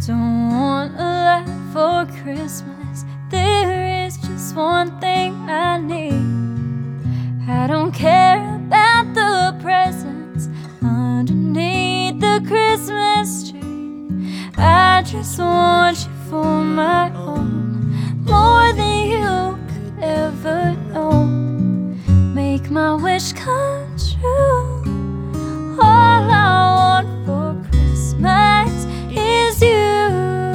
don't want a lot for Christmas. There is just one thing I need. I don't care about the presents underneath the Christmas tree. I just want you for my own, more than you could ever know. Make my wish come true. All I want for Christmas is you.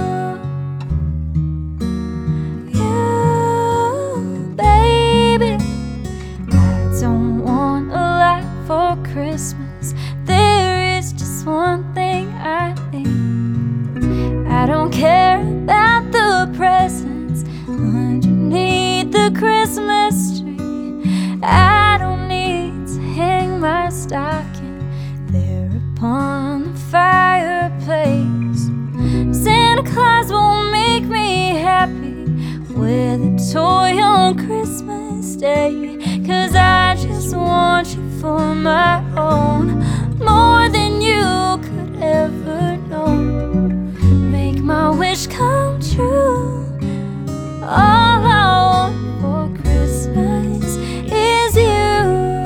You, baby. I don't want a lot for Christmas. There is just one thing I need. I don't care about the presents underneath the Christmas tree. I don't need to hang my stocking there upon the fireplace. Santa Claus won't make me happy with a toy on Christmas Day. 'Cause I just want you for my own, more than you could ever know. Make my wish come true. All I want for Christmas is you.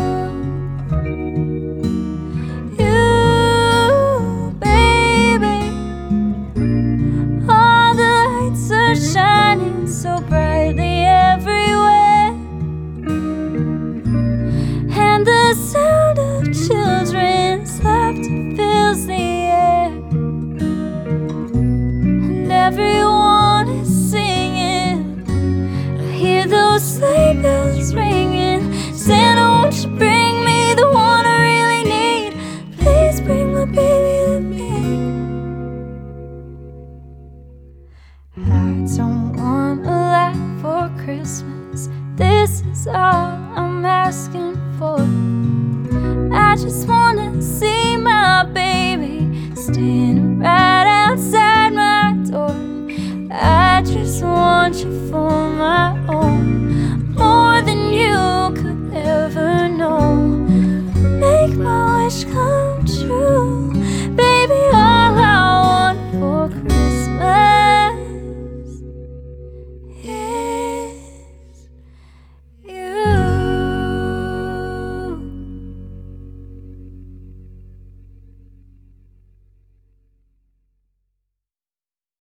You, baby. All the lights are shining so brightly everywhere, and the sound of children's laughter fills the air, and everyone is singing. I hear those sleigh bells ringing. Santa, won't you bring me the one I really need? Please bring my baby to me. I don't want a lot for Christmas. This is all I'm asking for. I just wanna see my baby standing right outside my door. I just want you for my own,